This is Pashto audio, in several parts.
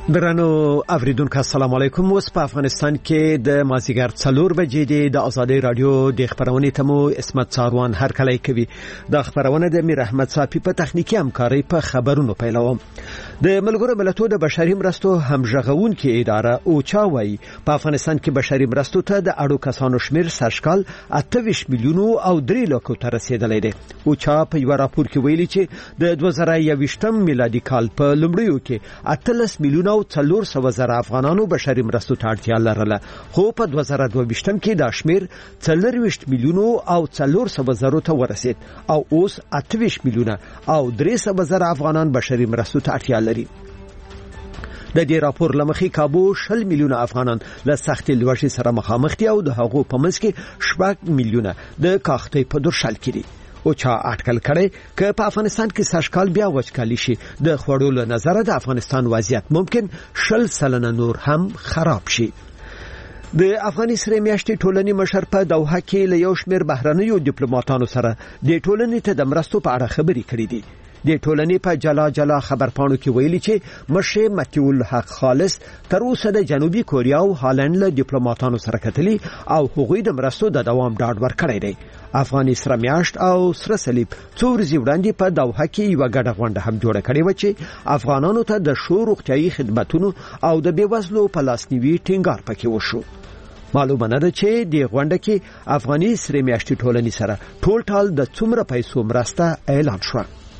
درنو اوریدونکو السلام علیکم. اوس په افغانستان کې د مازیګر 4 بجې د آزادۍ رادیو د خبرونې تمو اسمت څاروان هر کله کوي. د خبرونه د میر احمد صافی په تخنیکی همکاري په خبرونو پیلوم. د ملګرو ملتونو د بشري مرستو همغږون کې اداره اوچا وایي په افغانستان کې بشري مرستو ته د اړو کسانو شمیر سرشکال 28 میلیون او 3 لک ته رسیدلی دی. اوچا په یو راپور کې ویلي چې د 2021 میلادي کال په لومړیو کې 18 میلیون او 400,000 افغانانو بشري مرستو ته اړتیا لرله، خو په 2022 کې دا شمیر 24 میلیون او 400,000 ته ورسید او اوس 28 میلیون او 300,000 افغانان بشري مرستو ته اړتیا لري. د دې راپور لمخې کابو 20 میلیون افغانان له سختې لوږې سره مخامخ دي او د هغو په منځ کې 7 میلیون د کاختۍ په درشل کې دي. او چا اټکل کړي چې په افغانستان کې سرشکال بیا وچکالي شي، د خوړو له نظر د افغانستان وضعیت ممکن 20% نور هم خراب شي. د افغاني سره میاشتې ټولنې مشر په دوحه کې له یو شمېر بهرنیو ډیپلوماټانو سره د ټولنې ته د مرستو په اړه خبرې کړې دي. د ټولنې په جلا خبرپاڼو کې ویلي چې مشه متیول حق خالص تر اوسه د جنوبي کوریا او هالند له ډیپلوماټانو سره کتلي او هغوی د مرستو د دوام ډاډ ورکړی دی. افغاني سره میاشت او سره صلیب څو ورځې وړاندې په دوحه کې یو غډه غونډه هم جوړه کړې و چې افغانانو ته د شو روغتیايي خدماتو او د بیوزلو په لاسنیوي ټینګار پکې وشو. معلومه نه ده چې د غونډه کې افغاني سره میاشتې ټولنې سره ټول د څومره پیسو مرسته اعلان شو.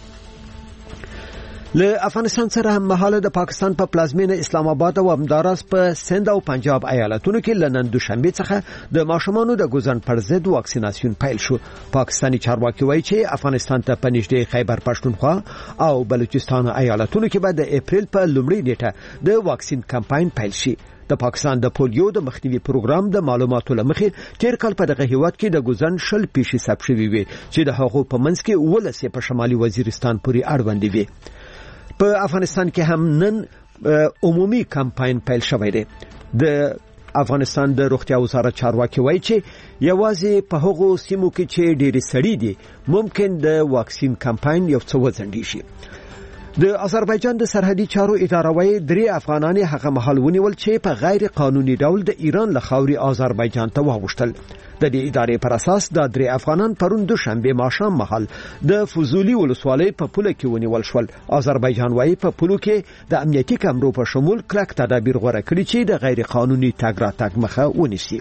له افغانستان سره هم مهاله د پاکستان په پلازمینه اسلام آباد او همداراز په سند او پنجاب ایالتونو کې لنن دوشنبه څخه د ماشومانو د ګوزن پر ضد واکسیناسیون پیل شو. پاکستانی چارواکي وایي چې افغانستان ته په نږدې خیبر پښتونخوا او بلوچستان ایالتونو کې به د اپریل په لومړۍ نیټه د واکسین کمپاین پیل شي. د پاکستان د پولیو د مخنیوي پروګرام د معلوماتو لمخې تیر کال په دغه هیواد کې د ګوزن 20 پیښې ثبت شوې وي چې د هغو په منځ کې 19 په شمالي وزیرستان پورې اړوند دي. په افغانستان کې هم نن عمومي کمپاین پیل شوی دی. د افغانستان د روغتیا وزارت چارواکي وایي چې یوازې په هغو سیمو کې چې ډېری سړي دي ممکن د واکسین کمپاین یو څه وځنډي شي. د آذربایجان د سرحدي چارو اداره وایي 3 افغانان هغه مهال ونیول چې په غیر قانوني ډول د ایران له خاورې آذربایجان ته واوښتل. د دې ادارې پر اساس د 3 افغانان پرون دوشنبه ماښام مهال د فوزولي ولسوالۍ په پوله کې ونیول شول. آذربایجان وایي په پولو کې د امنیتي کمرو په شمول کلک تدابیر غوړه کړي چې د غیر قانوني تګ راتګ مخه ونیسي.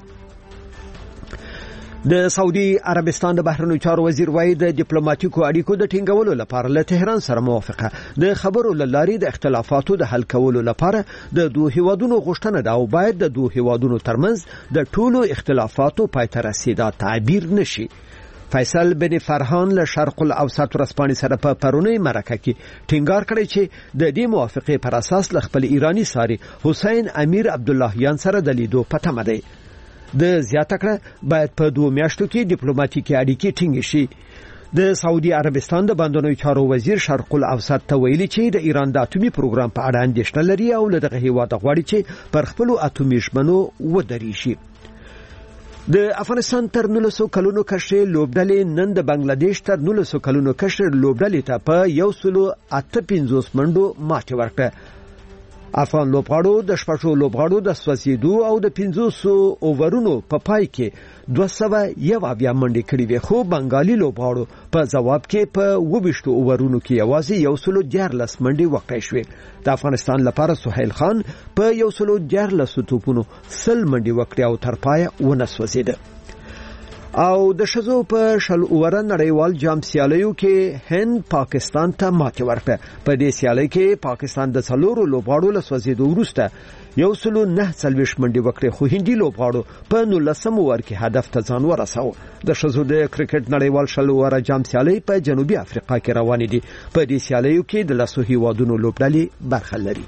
د سعودي عربستان د بهرنیو چارو وزیر وایي د ډیپلوماټیکو اړیکو د ټینګولو لپاره له تهران سره موافقه د خبرو لاري د اختلافاتو د حل کولو لپاره د دوه هیوادونو غوښتنه ده او باید د دوه هیوادونو ترمنځ د ټولو اختلافاتو پای ته رسیدا تعبیر نشي. فیصل بن فرحان له شرق الاوسط ورسپانې سره په پرونی مرکه کې ټینګار کړی چې د دې موافقه پر اساس ل خپل ایرانی ساري حسین امیر عبد اللهیان سره د لیدو پته مده. د زیاته کړه باید په 2 میاشتو کې ډیپلوماټیکي اړیکې ټینګ شي. د سعودي عربستان د بندرونو چارو وزیر شرق الاوسط ته ویلي چې د ایران د اټومي پروګرام په اړه اندېښنه لري او له دغه هیواد غواړي چې پر خپل اټومي ژمنو ودرېږي. د افغانستان تر 1900 کلونو کشر لوبډلې نن د بنگلاديش تر 1900 کلونو کشر لوبډلې ته په 158 منډو ماتې ورکړه. افغان لوبغاړو د شپږو لوبغاړو د سوځیدو او د 500 اوورونو په پای کې 201 منډې کړې وې، خو بنگالي لوبغاړو په جواب کې په 22 اوورونو کې یوازې 114 منډې وکړې شوې. د افغانستان لپاره سهیل خان په 114 توپونو 100 منډې وکړې او تر پای ونه سوځیده. او د شزو په شل اوور نړیوال جام سیالیو کې هند پاکستان ته ماتې ورکړه. په دې سیالۍ کې پاکستان د څلورو لوبغاړو له سوځیدو وروسته 149 منډې وکړې، خو هندي لوبغاړو په 19 اوور کې هدف ته ځان ورساوه. د شزو د کرکټ نړیوال شل اوور جام سیالۍ په جنوبي افریقا کې روانې دي. په دې سیالیو کې د لاسو هیوادونو لوبډلې برخه لري.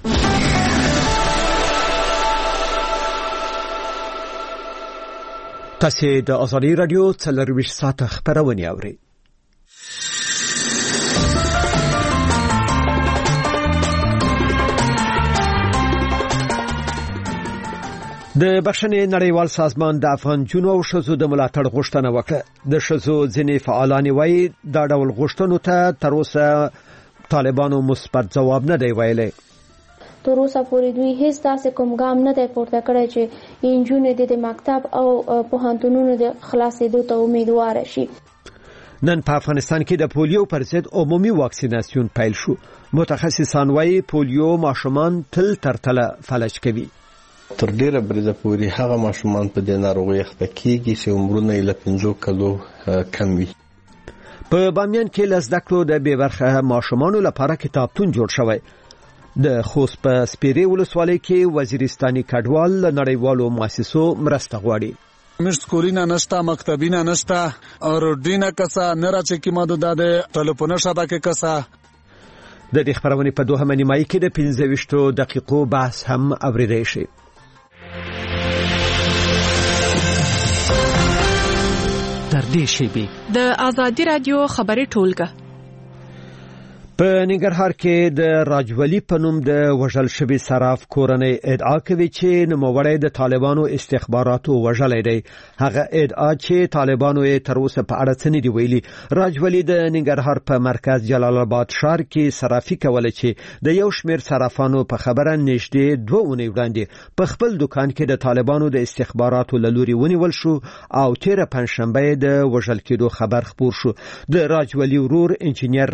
تاسو د آزادۍ رادیو 24 ساعته خبرونه اورئ. د بخښنې نړیوال سازمان د افغان جنو او شزو د ملاتړ غوښتنه وکړه. د شزو ځینې فعالان وایي دا ډول غوښتنو ته تر اوسه طالبانو مثبت جواب نه دی ویلی. تر اوسه پورې دوی هیڅ داسې کوم ګام نه دی پورته کړی چې نجونې د مکتب او پوهنتونونو د خلاصېدو ته امیدواره شي. نن په افغانستان کې د پولیو پر ضد عمومي واکسیناسیون پیل شو. متخصصان وايي پولیو ماشومان تل تر تله فلج کوي. تر ډیره بریده پورې هغه ماشومان په دې ناروغۍ اخته کیږي چې عمرونه یې له 5 کالو کم وي. په بامیان کې له زده کړو د بې برخه ماشومانو لپاره کتابتون جوړ شوی. د خوست په سپیرې ولسوالۍ کې وزیرستاني کډوال له نړیوالو مؤسسو مرسته غواړي. مش سکولینا نشتا، مکتبینا نشتا اور ډینا کسا نراچ کی مدد ده ټلیفون شبکه کسا. د دې خبرونه په دوه نیمایي کې د 15 دقیقو بحث هم اوریدای شي. تر دې شی د آزادی رادیو خبري ټولګه په ننګرهار کې د راجولي په نوم د وژل شوی صراف کورنۍ ادعا کوي چې نوموړی د طالبانو استخباراتو وژلې دی. هغه ادعا چې طالبانو یې تر اوسه په اړه څه نه دی ویلي. راجولي د ننګرهار په مرکز جلال آباد ښار کې صرافي کوله چې د یو شمېر صرافانو په خبره نږدې 2 اونۍ وړاندې په خپل دکان کې د طالبانو د استخباراتو له لوري ونیول شو او تیر پنځشنبه د وژل کېدو خبر خپور شو. د راجولي ورور انجینیر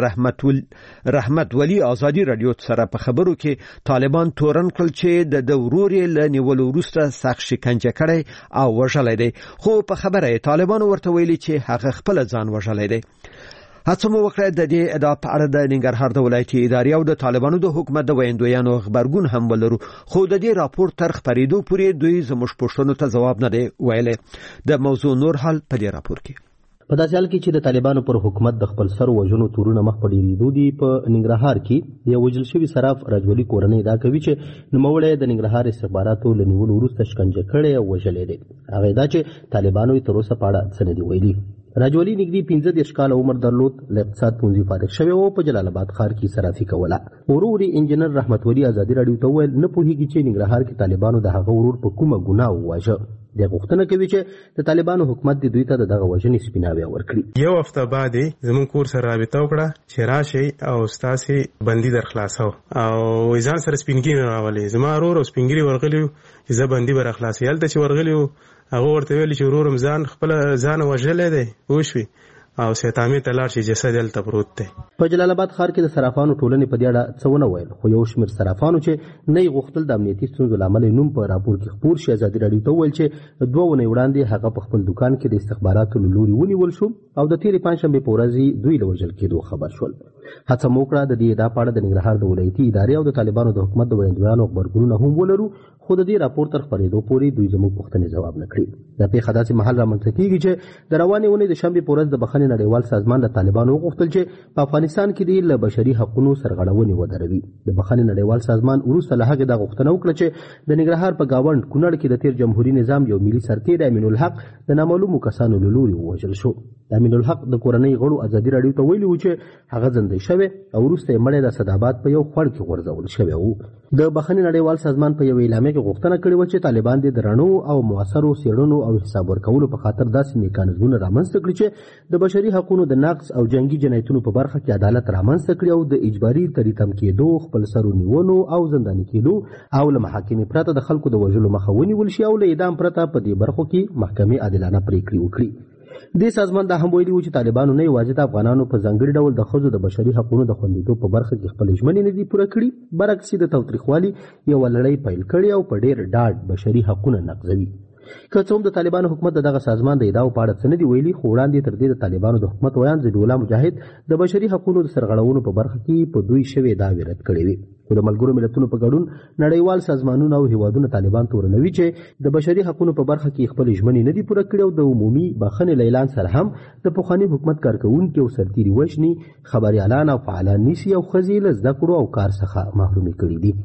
رحمت ولی آزادی رادیو سره په خبرو کې طالبان تورن کړل چې د ورور له نیولو وروسته سخت شکنجه کړي او وژلې دی. خو په خبره طالبان ورته ویلي چې هغه خپل ځان وژلې دی. هڅه مو وکړه د دې ادعا په اړه د ننګرهار د ولایتي ادارې او د طالبانو د حکومت د ویندویانو خبرګون هم ولرو، خو د دې راپور تر خبرېدو پورې دوی زموږ پوښتنو ته ځواب نه دی ویلی. د موضوع نور حال په دې راپور کې. په داسې حال کې چې د طالبانو پر حکومت د خپل سر وژنو تورونه مخ په ډیریدو دي، په ننګرهار کې یو وژل شوی صراف راجولي کورنۍ ادعا کوي چې نوموړی د ننګرهار استخباراتو له نیولو وروسته شکنجه کړی او وژلی دی. هغه ادعا چې طالبانو یې تر اوسه په اړه څه نه دي ویلي. راجولي نږدې 15 کاله عمر درلود، له اقتصاد پونځي فارغ شوی او په جلال آباد ښار کې صرافي کوله. ورور انجینر رحمت ولی آزادی رادیو ته ویل نه پوهیږي چې ننګرهار کې طالبانو د هغه ورور په کومه ګناه وواژه. د غوښتنه کوي چې د طالبانو حکومت دوی ته دغه وژنې سپیناوی ورکړي. یو هفته بعد زمون کور سره رابطه وکړه چې راشي او استاسي بندي در خلاصو او ځان سره سپینګری راولي. زما ورور سپینګری ورغلی چې زه بندي بر خلاصي هلته چې ورغلی هغه ورته ویل چې ورورم ځان خپل ځان وژلې دی وښوي او سیتامي تلار شي جسد دلته پروت دی. په جلال آباد ښار کې د صرافانو ټولنې په دې اړه څه ونه ویل، خو یو شمېر صرافانو چې نه غوښتل د امنیتي ستونزو له امله نوم په راپور کې خپور شي، آزادي رادیو ته ویل چې 2 اونۍ وړاندې هغه په خپل دکان کې د استخباراتو له لوري ونیول شو او د تېرې پنجشنبې په ورځ دوی له وژل کېدو خبر شول. هڅه مو وکړه د دې ادعا په اړه د ننګرهار د ولایتي ادارې او د طالبانو د حکومت د ویاندویانو خبرګونونه هم ولرو، خو د دې راپور تر خبرېدو پورې دوی زموږ پوښتنې ځواب نه کړي. دا پیښه داسې مهال رامنځته کېږي چې د روانې اونۍ د شنبې په ورځ د بخښنې نړیوال سازمان د طالبانو وغوښتل چې په افغانستان کې د بشري حقوقو سرغړونې ودروي. د بخښنې نړیوال سازمان وروسته له هغې دا غوښتنه وکړه چې د ننګرهار په گاونډ کونړ کې د تیر جمهوریت نظام یو ملي سرتېری امین الحق د نامعلومو کسانو له لوري ووژل شو. امین الحق د کورنۍ غړو آزادي رادیو ته ویلي و چې هغه زندۍ شوی او وروسته یې مړی د اسداباد په یو خوړ کې غورځول شوی و. د بخښنې نړیوال سازمان په یو اعلامیه کې غوښتنه کړې وه چې طالبان د رڼو او موثرو څېړنو او حساب ورکولو په خاطر داسې میکانیزمونه رامنځته کړي چې د بشري حقوقو د نقض او جنگي جنایتونو په برخه کې عدالت رامنځته کړي او د اجباري تریتم کېدو، خپل سرو نیولو او زنداني کېدو او له محاکمې پرته د خلکو د وژلو مخه ونیول شي او له اعدام پرته په دې برخو کې محکمې عادلانه پریکړې وکړي. دې سازمان دا هم ویلي و چې طالبانو نه یوازې د افغانانو په ځانګړي ډول د ښځو د بشري حقوقو د خوندیتوب په برخه کې خپل ژمنې نه دي پوره کړي، برعکس د تاوتریخوالي یوه لړۍ پیل کړې او په ډېر ډاډ بشري حقونه نقضوي. که څه هم د طالبانو حکومت دغه سازمان د ادعاو په اړه څه نه دي ویلي، خو وړاندې تر دې د طالبانو د حکومت ویان ذبیح الله مجاهد د بشري حقوقو د سرغړونو په برخه کې په دوی شوې دعوې رد کړې وې. خو د ملګرو ملتونو په ګډون نړیوال سازمانونه او هیوادونه طالبان تورنوي چې د بشري حقوقو په برخه کې خپل ژمنې نه دي پوره کړې او د عمومي بخښنې له اعلان سره هم د پخواني حکومت کارکوونکي او سرتیري وژني، خبریالان او فعالان نیسي او ښځې له زده کړو او کار څخه محرومې کړي دي.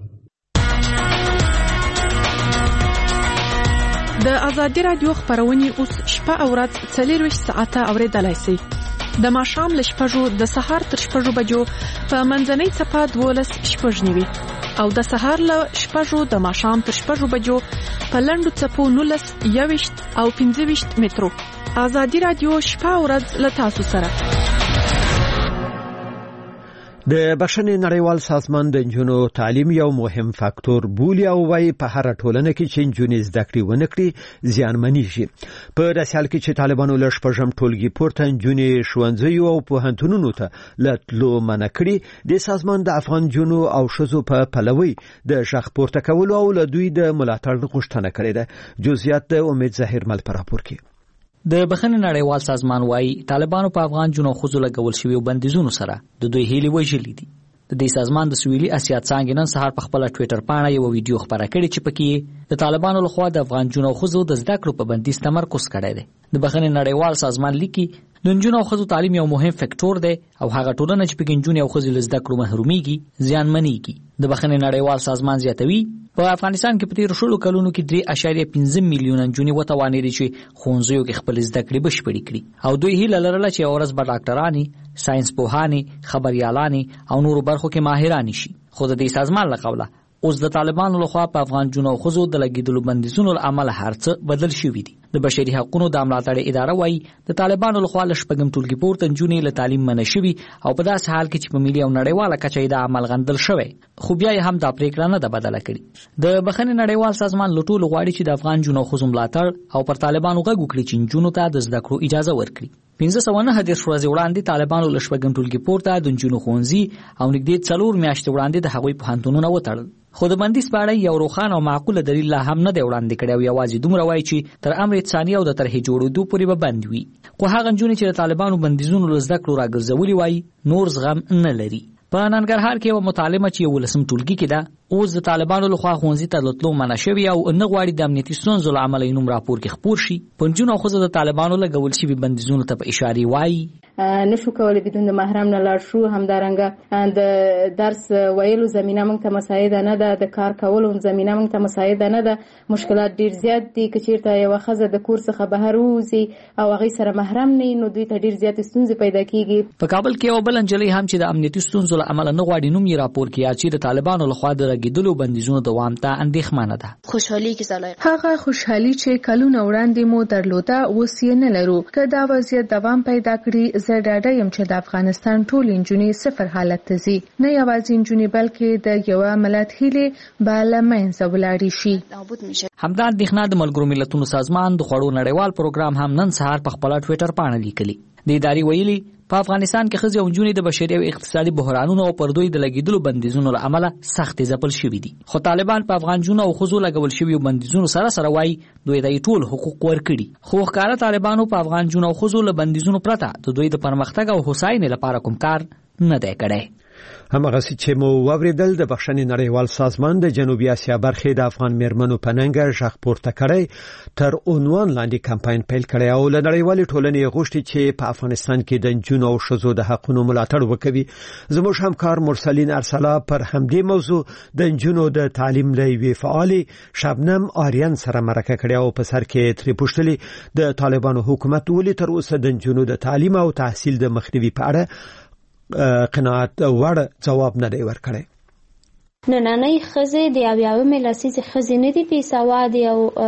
د آزادی رادیو خبرونه اوس شپه او ورځ 24 ساعته اوریدلای شئ. د ماښام له 6 د سهار تر 6 بجو په منځنۍ څپه 12:09 او د سهار له 6 د ماښام تر 6 بجو په لنډو څپو 19 او 15 مترو. آزادی رادیو شپه او ورځ له تاسو سره. د بشري نړیوال سازمان د نجونو تعلیم یو مهم فاکتور بولي او وايي په هر ټولنه کې چې نجونې زده کړې ونکړي زیانمنېږي. په داسې حال کې چې طالبانو له شپږم ټولګي پورته نجونې ښوونځیو او پوهنتونونو ته له تلو منع کړي. د سازمان د افغان نجونو او ښځو په پلوي د غږ پورته کولو او له دوی د ملاتړ غوښتنه کړې ده. جزئیات د امید ظاهر مل پر راپور کې. د بخښنې نړیوال سازمان وايي طالبانو په افغان جنو خزو لګول شوی بندیزونو سره د دوی هیلې وژلې دي. د دې سازمان د سویلي اسیا څنګه نن سهار په خپل ټوئیټر باندې یو ویډیو خبره کړې چې پکې د طالبانو لخوا د افغان جنو خزو د زده کړو په بندیز تمرکز کړی دی. د بخښنې نړیوال سازمان لیکي د نجونو او ښځو تعلیم یو مهم فکټور دی او هغه ټولنه چې پکې نجونې او ښځې له زده کړو محرومیږي زیانمنېږي. د بخښنې نړیوال سازمان زیاتوي په افغانستان کې په تیر شلو کلونو کې 3.5 میلیون نجونې وتوانېدې چې ښوونځیو کې خپل زده کړې بشپړې کړي او دوی هیله لرله چې ورځ به ډاکټرانی، ساينس پوهانی، خبريالانی او نورو برخو کې ماهران شي. خو د دې سازمان له قوله اوس د طالبانو لخوا په افغان جنو او ښځو د لګیدلو بندیزونو له امله هرڅه بدل شوي دي. د بشري حقوقو د ملاتړ اداره وايي د طالبانو لخوا له شپږم ټولګي پورته نجونې له تعلیم منع شوي او په داسې حال کې چې په ملي او نړیواله کچه دا عمل غندل شوی خو بیا هم دا پریکړه نه ده بدله کړې. د بخښنې نړیوال سازمان له ټولو غواړي چې د افغان جنو او ښځو ملاتړ او پر طالبانو غږ وکړي چې نجونو ته د زده کړو اجازه ورکړي. 1509 ورځې وړاندې طالبانو له شپږم ټولګي پورته د نجونو ښوونځي او نږدې 4 میاشتې وړاندې د هغوی پوهنتونونه وتړل. خو د بندیز په اړه یو روښانه او معقوله دلیل لا هم نه دی وړاندې کړی او یوازې دومره وایي چې تر امر ثانیه او د طرحې جوړېدو پورې به بند وي. خو هغه نجونې چې د طالبانو بندیزونو له زده کړو راګرځولي وایي نور زغم نه لري. په ننګرهار کې یو مطالعه چې 11 ټولګي کې ده اوس د طالبانو لخوا ښوونځي ته تللو منع شوی او نه غواړي د امنیتي ستونزو له امله نوم راپور کې خپور شي. په نجونو او ښځو د طالبانو لګول شوي بندیزونو ته په اشاره وایي نشو کولای بدون د محرم نه لاړ شو. همدارنګه د درس ویلو زمينه موږ ته مساعده نه ده، د کار کولو زمينه موږ ته مساعده نه ده. مشکلات ډیر زیات دي. کچیرته یو ښځه د کور څخه بهر وځي او هغه سره محرم نه نو دوی ته ډیر زیات ستونزې پیدا کیږي. په کابل کې یو بل انجلۍ هم چې د امنیتي ستونزو له امله نه غواړي نوم یې راپور کړي چې د طالبانو لخوا د راګیدلو بندیزونو دوام ته اندېښمنه ده. خوشحالي کې زلای هغه خوشحالي چې کلونه وړاندې مو درلوده اوس یې نه لرو. که دا وضعیت دوام پیدا کړي زه ډاډه یم چې د افغانستان ټول نجونې صفر حالت ته ځي. نه یوازې نجونې بلکې د یو ملت هیلې به له منځه ولاړې شي. همدا اندېښنه د ملګرو ملتونو سازمان د خوړو نړیوال پروګرام هم نن سهار په خپل ټوئیټر باندې لیکلي. د ادارې ویلي په افغانستان کې ښځې او نجونې د بشري او اقتصادي بحرانونو او پر دوی د لګیدلو بندیزونو له امله سخت ځپل شوي دي. خو طالبان په افغان جنو او ښځو لګول شوي بندیزونو سره وایي دوی د ټول حقوق ورکړي. خو ښکاره طالبانو په افغان جنو او ښځو له بندیزونو پرته د دوی د پرمختګ او هوساینې لپاره کوم کار نه دی کړی. همغسې چې مو واوریدل د بخښنې نړیوال سازمان د جنوبي اسیا برخې د افغان میرمنو په ننګه غږ پورته کړی تر عنوان لاندې کمپاین پیل کړی او له نړیوالې ټولنې غوښتي چې په افغانستان کې د نجونو او ښځو د حقونو ملاتړ وکوي. زموږ همکار مرسلین ارسلا پر همدې موضوع د نجونو د تعلیم له یوې فعالې شبنم آریان سره مرکه کړې او په سر کې ترې پوښتلې د طالبانو حکومت ولې تر اوسه د نجونو د تعلیم او تحصیل د مخنیوي په اړه قناعت وړ جواب نه دی ورکړی. نننۍ ښځې د یوې لسیزې ښځې نه دي بېسوادې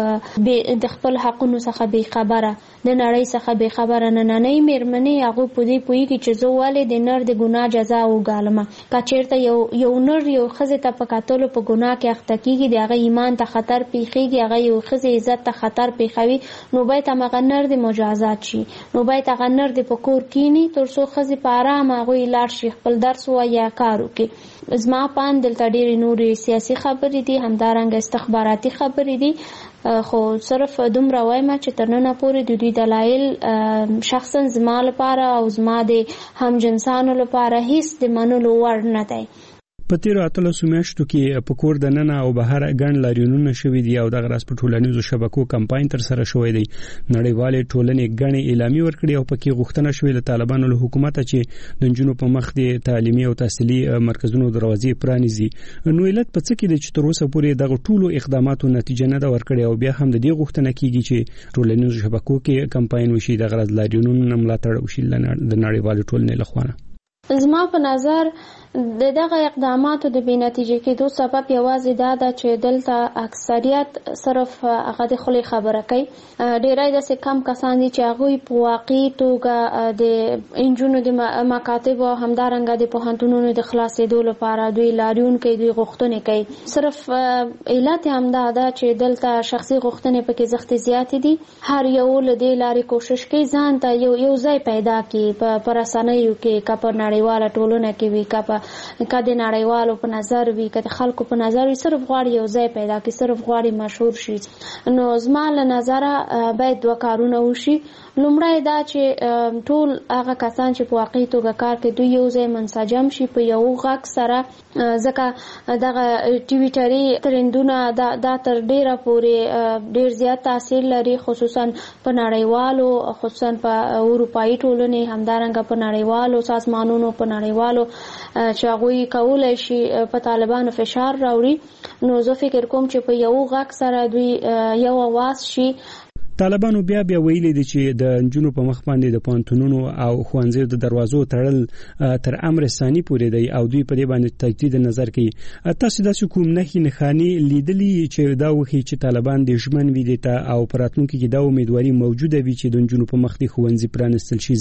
او د خپل حقونو څخه بېخبره، د نړۍ څخه بېخبره. نننۍ مېرمنې هغوی په دې پوهېږي چې زه ولې د نر د ګناه جزا وګالمه. که چېرته یو نر یو ښځې ته په کتلو په ګناه کې اخته کېږي، د هغه ایمان ته خطر پېښېږي، هغه یو ښځې عزت ته خطر پېښوي، نو باید هماغه نر د مجازات شي. نو باید هغه نر د په کور کښېني تر څو ښځې په ارامه هغوی لاړ شي خپل درس ووایي یا کار وکړي. زما پاند دلته ډېرې نورې سیاسي خبرې دي، همدارنګه استخباراتي خبرې دي، خو صرف دومره وایم چې تر ننه پورې د دوی دلایل شخصا زما لپاره او زما د همجنسانو لپاره هیڅ د منلو وړ نه دی. په تیرو 18 میاشتو کې په کور د ننه او بهر ګڼ لاریونونه شوي دي او دغه راز په ټولنیزو شبکو کمپاین تر سره شوی دی. نړیوالې ټولنې ګڼې اعلامیې ورکړې او پکې غوښتنه شوې له طالبانو له حکومت چې د نجونو په مخ د تعلیمي او تحصیلي مرکزونو دروازې پرانیزي. نو علت په څه کې دی چې تر اوسه پورې دغه ټولو اقداماتو نتیجه نه ده ورکړې او بیا هم د دې غوښتنه کیږي چې ټولنیزو شبکو کې کمپاین وشي، دغه راز لاریونونه ملاتړ وشي د نړیوالې ټولنې لخوا. زما په نظر دغه اقداماتو د بې نتیجې کېدو سبب یوازې دا ده چې دلته اکثریت صرف هغه د خولې خبره کوي. ډېری داسې کم کسان دي چې هغوی په واقعي توګه د نجونو د مکاتبو او همدارنګه د پوهنتونونو د خلاصېدو لپاره دوی لاریونکي دوی غوښتنې کوي. صرف علت هم دا ده چې دلته شخصي غوښتنې پکې زښتې زیاتې دي. هر یو له دې لارې کوشش کوي ځان ته یو ځای پیدا کړي په رسنیو کې، که په نړیواله ټولنه کې وي، که د نړیوالو په نظر وي، که د خلکو په نظر وي، صرف غواړي یو ځای پیدا کړي، صرف غواړي مشهور شي. نو زما له نظره باید دوه کارونه وشي. لومړی دا چې ټول هغه کسان چې په واقعي توګه کار کوي دوی یو ځای منسجم شي په یو غږ سره، ځکه دغه ټویټري ترندونه دا تر ډیره پورې ډیر زیات تاثیر لري، خصوصا په نړیوالو، خصوصا په اروپایي ټولنې، همدارنګه په نړیوالو سازمانونو، په نړیوالو چې هغوی کولی شي په طالبانو فشار راوړي. نو زه فکر کوم چې په یو غږ سره دوی یو اواز شي. طالبانو بیا ویلي دي چې د نجونو په مخ باندې د پوهنتونونو او ښوونځیو د دروازو تړل تر امر ثاني پورې دی او دوی په دې باندې تجدید نظر کوي. تاسو داسې کوم نښانې لیدلي چې دا وښیي چې طالبان د ژمن وي دي ته او په راتلونکي کې دا امیدواري موجوده وي چې د نجونو په مخ د ښوونځي پرانیستل شي؟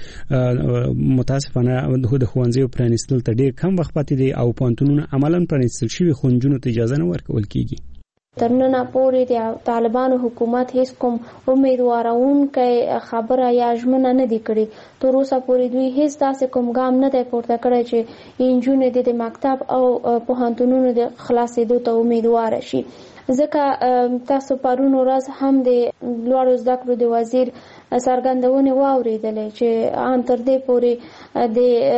ځکه متاسفانه د ښوونځیو پرانیستل ته ډېر کم وخت پاتې دی او پوهنتونونه عملاً پرانیستل شوي خو نجونو ته اجازه نه ورکول کیږي. تر ننه پورې د طالبانو حکومت هیڅ کوم امیدوارونکی خبره یا ژمنه نه دی کړې. تر اوسه پورې دوی هیڅ داسې کوم ګام نه دی پورته کړی چې نجونې د مکتب او پوهنتونونو د خلاصېدو ته امیدواره شي. ځکه تاسو پرون ورځ هم د لوړو زده کړو د وزیر څرګندونې واورېدلې چې ان تر دې پورې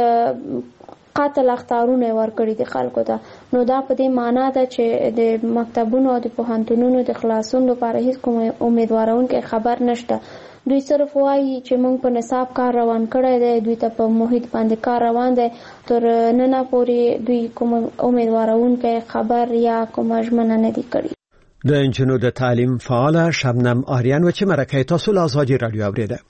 د قاتل اختارونه ورکړي دي خلکو ته. نو دا په دې معنا ده چې د مکتبونو او د پوهنتونونو د خلاصون لپاره هیڅ کوم امیدوارونکی خبر نشته. دوی صرف وایي چې موږ په نصاب کار روان کړی دی، دوی ته په محیط باندې کار روان دی. تر ننه پورې دوی کوم امیدوارونکی خبر یا کوم ژمنه نه دي کړې. د نجونو د تعلیم فعاله شبنم آریان و چې مرکه تاسو له آزادي رادیو اوریده.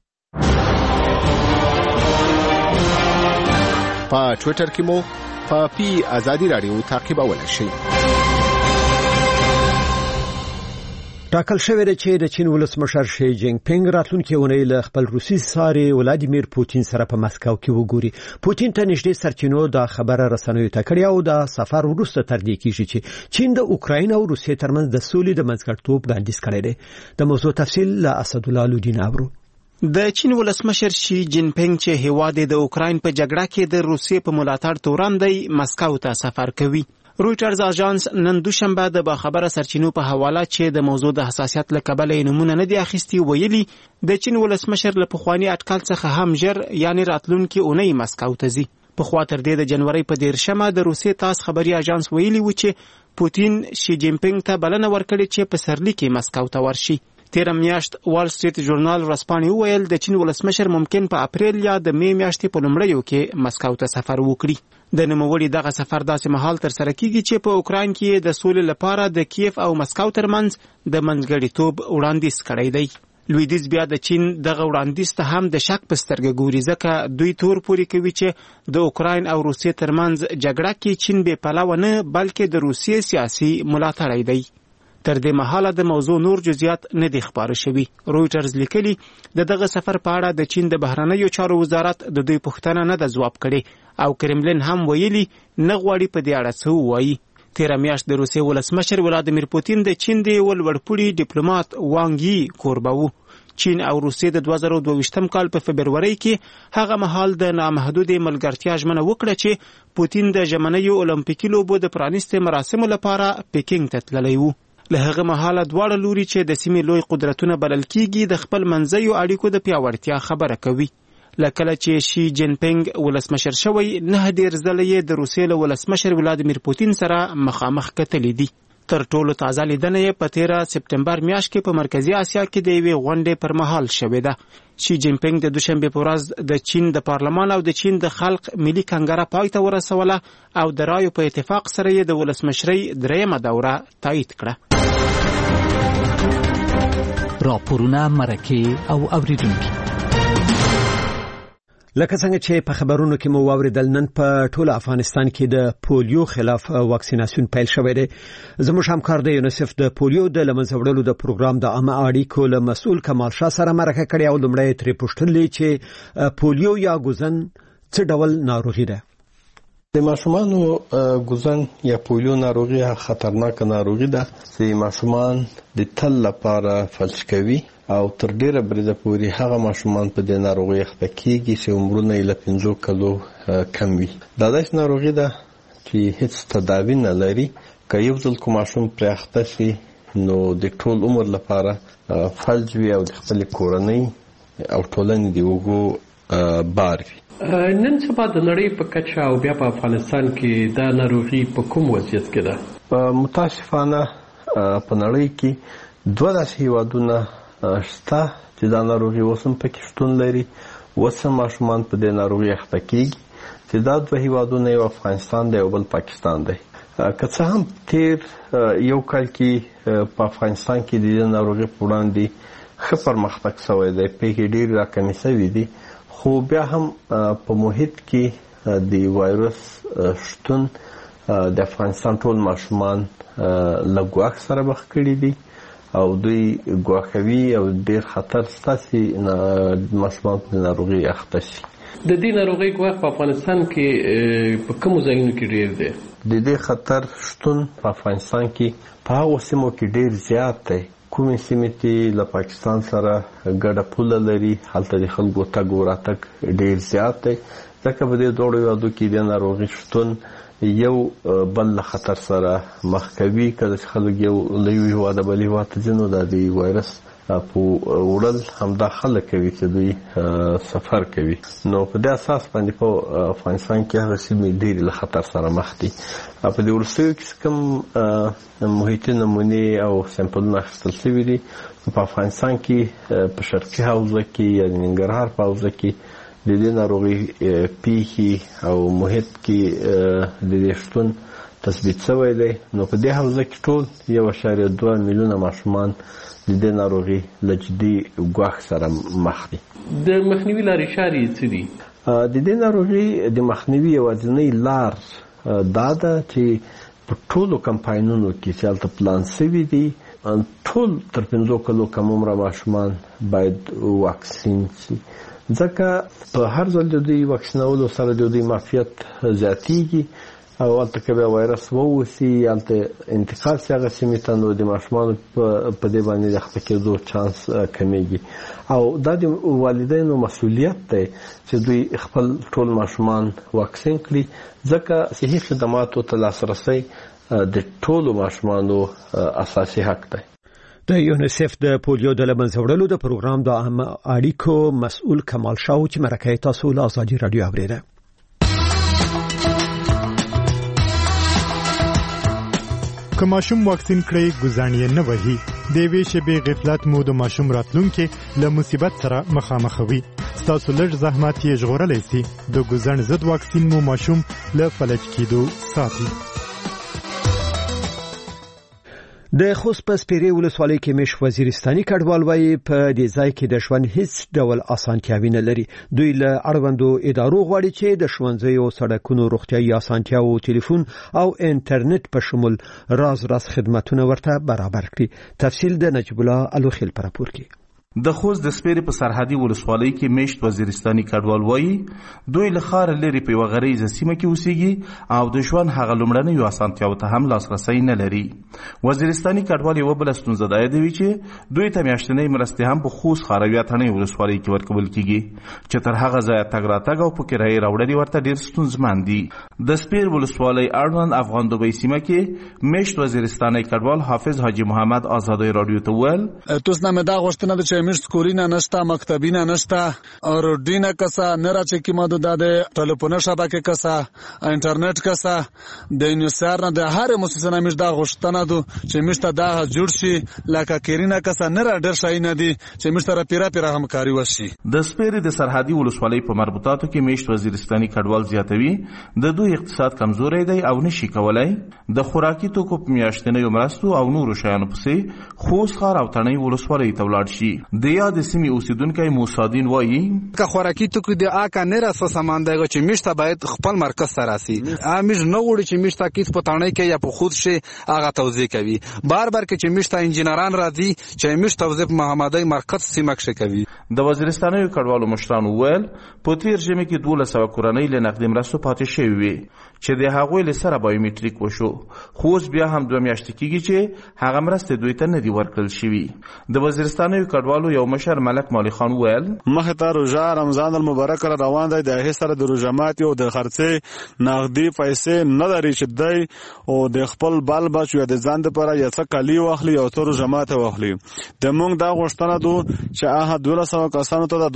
په ټوئیټر کې مو په آزادي رادیو تعقیبولای شئ. ټاکل شوی دی چې د چین ولسمشر شي جینګ پینګ راتلونکي اونۍ له خپل روسي ساري ولادیمیر پوتین سره په مسکو کې وګوري. پوتین ته نږدې سرچینو دا خبره رسنیو ته کړې او د سفر وروسته تر دې کېږي چې چین د اوکراین او روسیې ترمنځ د سولې د منځګړیتوب وړاندیز کړی دی. د موضوع تفصیل له اسدالله لودین اورو. د چین ولسمشر شي جین پینګ چې هیواد د اوکراین په جګړه کې د روسیې په ملاتړ تورن دی مسکو ته سفر کوي. رویټرز اژانس نن دوشنبه د باخبره سرچینو په حواله چې د موضوع د حساسیت له کبله نمونه نه دی اخیستی ویلي د چین ولسمشر له پخوانی اټکل څخه هم ژر یعنی راتلونکي اونۍ مسکو ته ځي. په خوا تر دې د جنوري په 13مه د روسیې تاس خبري اژانس ویلي و چې پوتین شي جین پینګ ته بلنه ورکړي چې په سرلی کې مسکو ته ورشي. تیر میاشت وال سټریټ ژورنال رسپانې وویل د چین ولسمشر ممکن په اپریل یا د می میاشتې په لومړیو کې مسکو ته سفر وکړي. د نوموړي دغه سفر داسې مهال تر سره کیږي چې په اوکراین کې د سولې لپاره د کیف او مسکو ترمنځ د منځګړیتوب وړاندیز کړی دی. لویدیځ بیا د چین دغه وړاندیز ته هم د شک په سترګه ګوري ځکه دوی تور پوري کوي چې د اوکراین او روسیې ترمنځ جګړه کې چین بې پلوه نه بلکې د روسیې سیاسي ملاتړی دی. تر دې مهاله د موضوع نور جزئیات نه دي خبره شوي. رویټرز لیکلي د دغه سفر په اړه د چین د بهرنیو چارو وزارت د دوی پوښتنه نه ده ځواب کړې او کرملین هم ویلي نه غواړي په دې اړه څه ووایي. تیر میاشت د روسیې ولسمشر ولادیمیر پوتین د چین د ولوړپوړي ډیپلوماټ وانګ یی کوربه و. چین او روسیې د 2022 کال په فبروري کې هغه مهال د نامحدود ملګرتیا ژمنه وکړه چې پوتین د ژمنیو اولمپیکي لوبو د پرانیستې مراسمو لپاره پیکینګ ته تللی و. له هغه مهاله دواړه لوري چې د سیمې لوی قدرتونه بلل کیږي د خپل منځیو اړیکو د پیاوړتیا خبره کوي. لکه چې شي جین پینګ ولسمشر شوی نه ډیر ځله یې د روسیې له ولسمشر ولادیمیر پوتین سره مخامخ کتلی دي. تر ټولو تازه لیدنه یې په 13 سپتمبر میاشت کې په مرکزی اسیا کې د یوې غونډې پر مهال شوې ده. شي جین پینګ د دوشنبه په ورځ د چین د پارلمان او د چین د خلق ملي کنګره پای ته ورسوله او د رایو په اتفاق سره یې د ولسمشرۍ دریمه دوره تایید کړه. راپورونه مرکه او اوریدونکو لکه څنګه چې په خبرونو کې مو واوریدل نن په ټول افغانستان کې د پولیو خلاف واکسیناسیون پیل شوی دی. زموږ همکار د یونیسف د پولیو د لمنځه وړلو د پروګرام د عامه اړیکو له مسؤل کمال شاه سره مرکه کړې او لومړی ترې پوښتنه چې پولیو یا ګوزن څه ډول ناروغي ده؟ د ماشومانو ګوزن یا پولیو ناروغي خطرناک ناروغي ده چې ماشومان د تل لپاره فلج کوي او تر ډیره بریده پورې هغه ماشومان په دې ناروغي اخته کیږي چې عمرونه یې له 5 کلو کم وي. دا داسې ناروغي ده چې هیڅ تداوی نه لري. که یو ځل کوم ماشوم پرې اخته شي نو د ټول عمر لپاره فلج وي او د خپل کورنۍ او ټولنې د وګړو بار وي. نن سبا د نړۍ په کچه او بیا په افغانستان کې دا ناروغي په کوم وضعیت کې ده؟ متاسفانه په نړۍ کې دوه داسې هیوادونه شته چې دا ناروغي اوس هم پکې شتون لري. اوس هم ماشومان په دې ناروغي اخته کیږي چې دا دوه هیوادونه یو افغانستان دی او بل پاکستان دی. که څه هم تیر یو کال کې په افغانستان کې د دې ناروغي په وړاندې ښه پرمختګ شوی دی، پیښې ډېرې راکمې شوې دي، خو بیا هم په محیط کې د وایرس شتون د افغانستان ټول ماشومان له ګواښ سره مخ کړي دي او دوی ګواښوي او ډېر خطر ستاسې ماشومان په ناروغي اخته شي. د دې ناروغۍ ګواښ په افغانستان کې په کومو ځایونو کې ډېر دی؟ د دې خطر شتون په افغانستان کې په هغو سیمو کې ډېر زیات دی. کومې سیمې چې له پاکستان سره ګډه پوله لري هلته د خلکو تګ او راتګ ډېر زیات دی، ځکه په دې دواړو هېوادو کې د ناروغي شتون یو بل له خطر سره مخ کوي. کله چې خلک یو له یو هېواده بل هېواد ته ځي نو د دې وایرس په وړل همدا خلک کوي چې دوی سفر کوي. نو په دې اساس باندې په افغانستان کې هغه سیمې ډېرې له خطر سره مخ دي. په دې وروستیو کې کوم محیطي نمونې او سمپلونه اخیستل شوي دي په افغانستان کې په شرقي حوزه کې یا د ننګرهار په حوزه کې د دې ناروغي پیښې او محیط کې د دې شتون تثبیت شوی دی. نو په دې حوزه کې ټول 1.2 میلیونه ماشومان د دې ناروغي له جدي ګواښ سره مخ دي. د مخنیوي لارې چارې څه دي؟ د دې ناروغي د مخنیوي یوازینۍ لار دا ده چې په ټولو کمپاینونو کې چې هلته پلان شوي دي ټول تر 5 کلو کم عمره ماشومان باید واکسین شي، ځکه په هر ځل د دوی واکسینولو سره د دوی معافیت زیاتیږي او هلته که بیا وایرس ووسي هلته انتقال شي هغه سیمې ته نو د ماشومانو په دې باندې د اخته کېدو چانس کمیږي. او دا د والدینو مسؤلیت دی چې دوی خپل ټول ماشومان واکسین کړي، ځکه صحي خدماتو ته لاسرسی د ټولو ماشومانو اساسي حق دی. د یونیسف د پولیو د لمنځه وړلو د پروګرام د عامه اړیکو مسؤل کمال شاه چې مرکه تاسو له ازادي رادیو اوریده. که ماشوم واکسین کړي ګزانې نه وهي د وی شبي غفلت مو د ماشوم راتلونکي له مصیبت سره مخامخ وي. تاسو لږ زحمت یې ژغورلی سي. د ګزن ضد واکسین مو ماشوم له فلج کېدو ساتي. د خوست په سپیرې ولسوالۍ کې مش وزیرستاني کډوال وایي په دې ځای کې د ژوند هیڅ ډول اسانتیاوي نه لري. دوی له اړوندو ادارو غواړي چې د ښوونځیو، سړکونو، روغتیايي اسانتیاوو، ټلیفون او انټرنیټ په شمول راز خدماتونه ورته برابر کړي. تفصیل د نجیب الله الوخیل پر راپور کې. د خوست د سپیرې په سرحدي ولسوالۍ کې میشت وزیرستاني کډوال وایي دوی له ښاره لرې په یوه غریزه سیمه کې اوسېږي او د ژوند هغه لومړنیو اسانتیاوو ته هم لاسرسی نه لري. وزیرستاني کډوال یوه بله ستونزه دا یادوي چې دوی ته میاشتنۍ مرستې هم په خوست ښاروي اتڼۍ ولسوالۍ کې ورکول کېږي چې تر هغه ځایه تګ راتګ او په کرایې راوړل ورته ډېر ستونزمن دي. د سپیر ولسوالۍ اړوند افغان دوبۍ سیمه کې میشت وزیرستاني کډوال حافظ حاجي محمد ازادۍ رادیو ته وویل توسنامه دا غوښتنه ده چې میشت سکولینه نشته، مکتبینه نشته، روډینه کسا نه راځي کی ماده د ټلیفون شبکه کسا انټرنیټ کسا د یونیسر نه د هر مؤسسه نه مش دا غوښتنه ده چې مشته دا جوړ شي لکه کیرینه کسا نه را ډیر شي نه دي چې مشته پیرا همکاري وشي. د سپیرې د سرحدي ولسوالۍ په مربوطاتو کې میشت وزیرستاني کډوال زیاتوي د دوی دوی اقتصاد کمزوري دی او نشي کولای د خوراکي توکو په میاشتنیو مرستو او نورو شیانو پسې خوست ښار او تڼۍ ولسوالۍ ته ولاړ شي. د یاد سیمې اوسیدونکی موسادین وایي که خوراکي توکو د آکا نه راسه سامان دی چې میشته باید خپل مرکز سره راسي. امیش نه غوړي چې میشته کیس په تڼۍ کې یا په خود شي هغه توزیع کوي. بار بار کې چې میشته انجینران راځي چې میشته توزیع محمدي مرکز سیمه کې کوي. د وزیرستاني کډوالو مشرانو ویل په تیر ژمي کې 1200 کورنۍ له نقدي مرستو پاتې شوي وي چې د هغوی له سره بایومټریک وشو، خو اوس بیا هم 2 میاشتې کېږي چې هغه مرستې دوی ته نه دي ورکړل شوي. د وزیرستاني کډوالو یو مشر ملک مولي خان ویل مخې ته روژه رمضان المبارک را روان دی، د هغې سره د روژه ماتي او د خرڅې نغدي پیسې نه لري چې دی او د خپل بال بچو یا د ځان دپاره یا څه کالي واخلي او څه روژه ماته واخلي. د موږ دا غوښتنه ده چې هغه 1200 کسانو ته د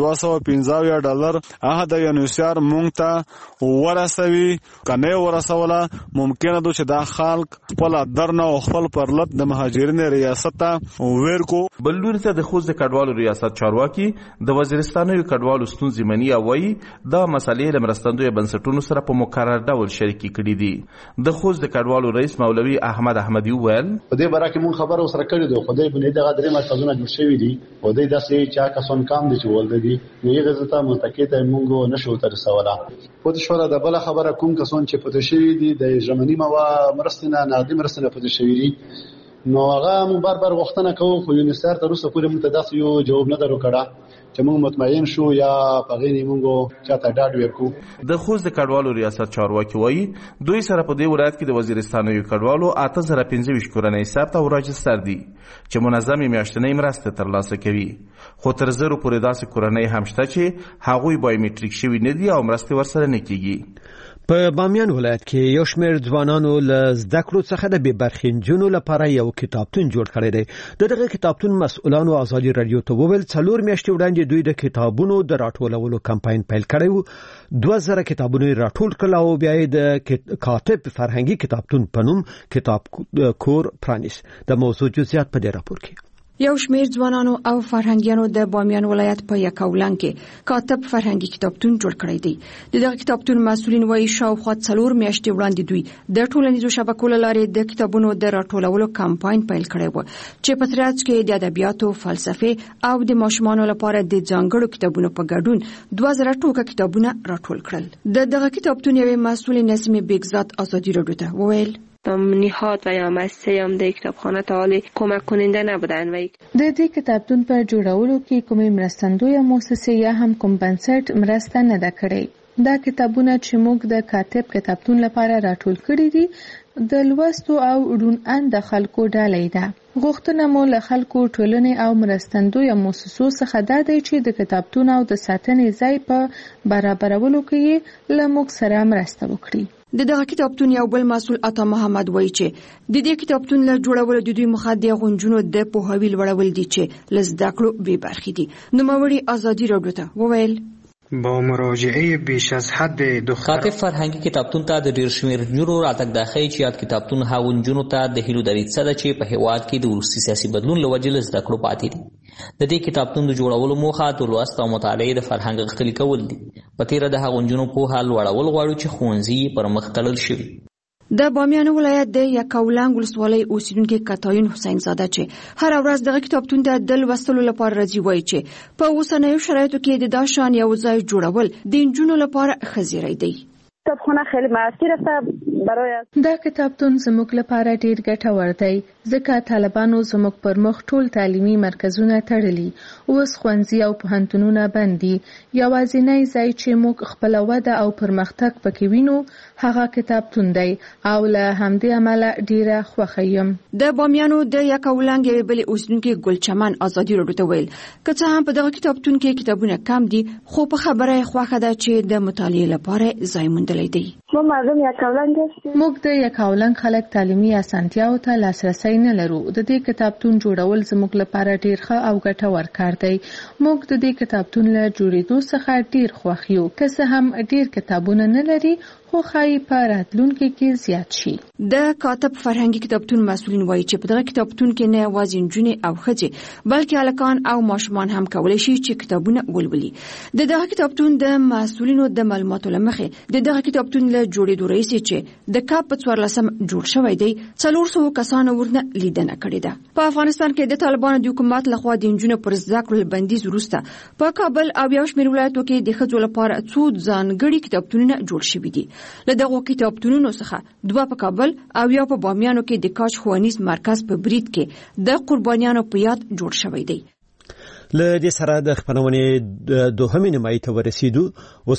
$250 هغه د یونیسیار موږ ته ورسوي. که نه ورسوله ممکنه ده چې دا خلک خپل درنه او خپل پرلط د مهاجرین ریاست ته ویر کو. بل لوري ته د خوست د کډوالو ریاست چارواکي د وزیرستاني کډوالو ستونزې مني او وایي دا مسلې له مرستندویه بنسټونو سره په مکرر ډول شریکې کړي دي. د خوست د کډوالو رئیس مولوي احمد احمدي ویل په دې باره کې مونږ خبره سره کړې ده، خو دې بنې دغه درې مرکزونه جوړ شوي دي او دې داسې چا کسان کام دي چې ولده دي نو یې غزته متکې ته مونږ نشو تر سواله. پوه شو د بل خبره کوم کسان چې پته شوي دي د ژمنی موا مرستنه نقدي مرستنه پته شوي دي نو هغه مونږ بار بار غوښتنه کوو خو یونیسر تر اوسه پورې مونږ ته داسې یو جواب نه درو کړه چې مونږ مطمئن شو یا پغې نه مونږ چاته ډاډ ورکو. د خوست د کډوالو ریاست چارواکي وایي دوی سره په دې ولایت کې د وزیرستاني کډوالو 8025 کورنۍ ثبت او راجستر دي چې منظم میاشتنۍ مرسته ترلاسه کوي، خو تر 0 پورې داسې کورنۍ هم شته چې هغوی بایومټریک شوي نه دي او مرستې ورسره نه کیږي. په بامیان ولایت کې یو شمېر ځوانانو له زده کړو څخه د بې برخې نجونو لپاره یو کتابتون جوړ کړی دی. دغه کتابتون مسؤلانو ازادي رادیو ته وویل 4 میاشتې وړاندې دوی د کتابونو د راټولولو کمپاین پیل کړی و. 2000 کتابونه راټول کړل او بیا د کاتب فرهنګي کتابتون په نوم کتاب کور پرانیس. د موضوع جزئیات په دې راپور کې یو شمېر ځوانانو او فرهنګیانو د بامیان ولایت په یکاولنګ کې کاتب فرهنګي کتابتون جوړ کړی دی. دغه کتابتون مسؤلین وایي شاوخوا 4 میاشتې وړاندې دوی د ټولنیزو شبکو له لارې د کتابونو د راټولولو کمپاین پیل کړی و چې په ترڅ کې د ادبیاتو، فلسفې او د ماشومانو لپاره د ځانګړو کتابونو په ګډون 2000 ټوکه کتابونه راټول کړل. دغه کتابتون یو مسؤل نسیم بیگزاد ازادي رادیو ته وویل نهاد و یا مؤسسه هم د کتابخانه تعالی کمک کننده نبودن و د دې کتابتون په جوړولو کې کومې مرستندویه مؤسسه یا هم کوم بنسټ مرسته نه ده کړې. دا کتابونه چې موږ د کاتب کتابتون لپاره راټول کړي دي د لوستو او روڼاند خلکو ډالۍ ده. غوښتنه مو له خلکو ټولنې او مرستندویه مؤسسو څخه دا دی چې د کتابتون او د ساتنې ځای په برابرولو کې له موږ سره مرسته وکړي. دغه کتابتون یو بل مسؤل عطا محمد وایي چې د دې کتابتون له جوړولو د دوی مخه د غونجونو د پوهاوی لوړول دي چې له زده کړو بې برخې دي. نوموړي ازادي رادیو ته وویل با مراجعه بیش از حد کاتب فرهنګي کتابتون ته د ډیر شمېر نجونو راتګ د ښیي چې یاد کتابتون هغو نجونو ته د هیلو دریڅه ده چې په هېواد کې د وروستي سیاسي بدلون له وجې له زده کړو پاتې دي. د دې کتابتون د جوړولو موخه د لوست او مطالعې د فرهنګ غښتلي کول دي. په تېره د هغو نجونو پوهه لوړول غواړو چې ښوونځي پر مخ تړل شوي. د بامیان ولایت د یکاولنګ ولسوالۍ اوسیدونکي کتایون حسین زاده چې هر ورځ دغه کتابتون ته د لوستلو لپاره راځي وایي چې په اوسنیو شرایطو کې د دا شان یو ځای جوړول د نجونو لپاره ښه زیری دی. کتابخانه خیلی موثر است برای دا کتابتون زموږ لپاره ډیر ګټور دی ځکه طالبانو زموږ پر مخ ټول تعلیمي مرکزونه تړلي اوس ښوونځي او پوهنتونونه بند دي. یوازینی ځای چې موږ خپل وده او پرمختګ پکې وینو هغه کتابتون دی او له همدې امله ډیره خوښه یم. د بامیانو د یکاولنګ یوې بلې اوسیدونکي ګلچمن ازادي رادیو ته ویل که څه هم په دغه کتابتون کې کتابونه کم دي خو په خبره یې خوښه ده چې د مطالعې لپاره ځای موندلی دی. موږ د یکاولنګ خلک تعلیمي اسانتیاو ته لاسرسی نه لرو. د دې کتابتون جوړول زموږ لپاره ډیر ښه او ګټور کار دی. موږ د دې کتابتون له جوړېدو څخه ډیر خوښ یو. که څه هم ډیر کتابونه نه لري خو ښایي په راتلونکي کې زیات شي. د کاتب فرهنګي کتابتون مسؤلین وایي چې په دغه کتابتون کې نه یوازې نجونې او ښځې بلکې هلکان او ماشومان هم کولی شي چې کتابونه ولولي. د دغه کتابتون د مسؤلینو د معلوماتو له مخې د دغه کتابتون له د جوړېدو رئیس چې د کاپ 14 جوړ شوی دی 400 کسانو ورنه لیدنه کړې ده. په افغانستان کې د طالبانو د حکومت لخوا د انجونو پر زده کړو بندیز وروسته په کابل او یو شمېر ولایتونو کې د ښځو لپاره څو ځانګړي کتابتونونه جوړ شوي دي. له دغو کتابتونونو څخه 2 په کابل او یو په بامیانو کې د کاج ښوونیز مرکز په برید کې د قربانیانو په یاد جوړ شوی دی. له دې سره د خبرونې دوهمې نیمایي ته ورسېدو.